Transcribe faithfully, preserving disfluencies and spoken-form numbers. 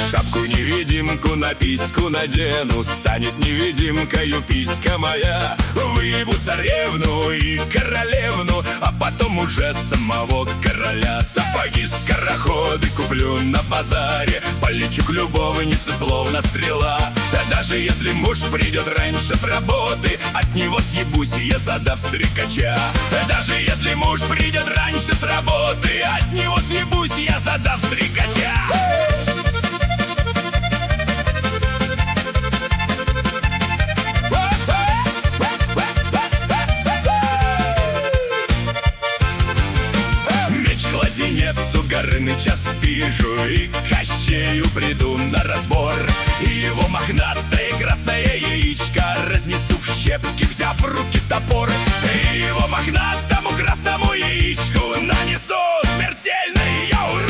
Шапку-невидимку на письку надену, станет невидимкою писька моя. Выебу царевну и королевну, а потом уже самого короля. Сапоги-скороходы куплю на базаре, полечу к любовнице словно стрела. Даже если муж придет раньше с работы, от него съебусь я, задав стрекача. Даже если муж придет раньше с работы, от него съебусь я, задав стрекача. Меч-кладенец у Горыныча спижу, и Кощею приду на разбор. И его мохнатое красное яичко разнесу в щепки, взяв в руки топор. И его мохнатому красному яичку нанесу смертельный я урон.